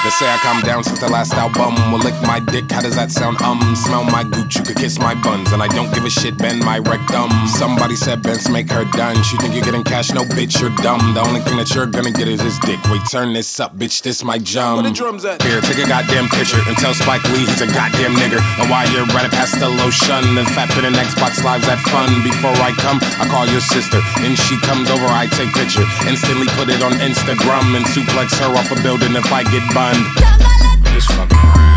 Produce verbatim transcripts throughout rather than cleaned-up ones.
They say I calmed down since the last album. Will lick my dick, how does that sound? Um, smell my gooch, you could kiss my buns. And I don't give a shit, bend my rectum. Somebody said Benz make her done. She think you're getting cash, no bitch, you're dumb. The only thing that you're gonna get is his dick. Wait, turn this up, bitch, this my jump. Where the drums at? Here, take a goddamn picture and tell Spike Lee he's a goddamn nigger. And while you're right past the lotion and fat bit in Xbox Live's that fun. Before I come, I call your sister. And she comes over, I take picture. Instantly put it on Instagram and suplex her off a building if I get bunned. Just fucking around.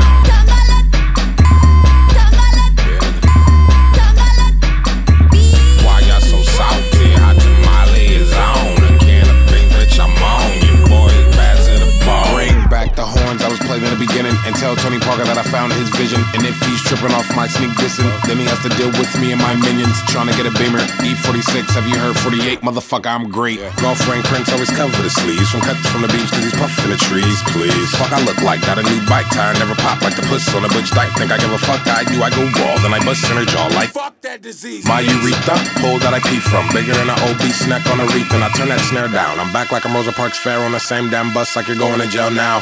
Why y'all so salty? Hot tamale is on. A can of pink, bitch, I'm on. You boys bad to the bone. Bring back the horns, I was playing in the beginning. And tell Tony Parker that I found his vision. And if he's tripping off my sneak dissing, then he has to deal with me and my minions. Trying to get a Beamer, E forty-six, have you heard forty-eight? Motherfucker, I'm great. Yeah. Girlfriend Prince always cover the sleeves. From cuts from the beach cause he's puffing the trees, please. Fuck I look like, got a new bike tire, never pop like the puss on a bitch dyke. Think I give a fuck, I do, I go raw, then I bust in her jaw like fuck that disease. My urethra, hole that I pee from, bigger than an obese neck on a reef. And I turn that snare down, I'm back like I'm Rosa Parks Fair on the same damn bus like you're going to jail now.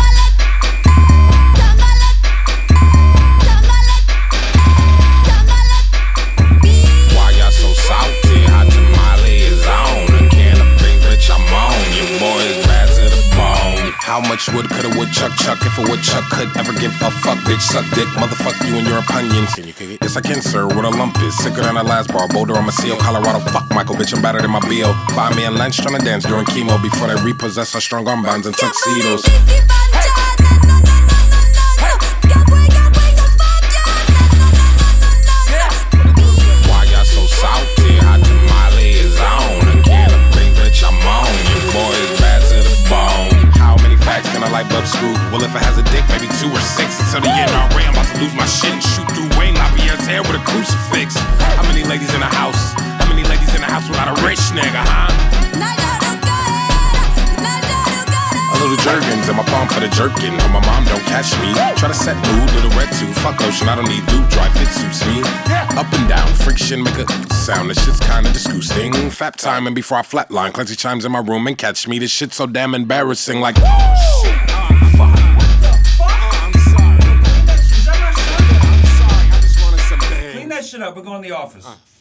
How much wood could a woodchuck chuck if a woodchuck could ever give a fuck? Bitch, suck dick, motherfuck you and your opinions. Can you kick it? Yes, I can, sir. What a lump is. Sicker than a last bar. Boulder, I'm a seal. Colorado, fuck Michael, bitch, I'm better than my B O. Find me in lunch trying to dance during chemo before they repossess our strong arm bands and tuxedos. Why y'all so salty? Hot tamale is on. A can of pink, bitch, I'm on. You boys bad to the bone. Can I light bulb screw? Well, if it has a dick, maybe two or six. Until the end, I'm about to lose my shit and shoot through Wayne LaPierre's hair with a crucifix. How many ladies in the house? How many ladies in the house without a rich nigga, huh? A little Jergens in my palm for the jerkin. But my mom don't catch me. Try to set mood, little red too. Fuck lotion, I don't need lube. Dry fit suits me. Up and down, friction, make a sound. This shit's kinda disgusting. Fat time and before I flatline, Clancy chimes in my room and catch me. This shit's so damn embarrassing. Like, oh shit. Fuck. What the fuck? I'm sorry. Is that not shit? I'm sorry. I just wanted some bang. Clean that shit up. We're going to the office. Uh.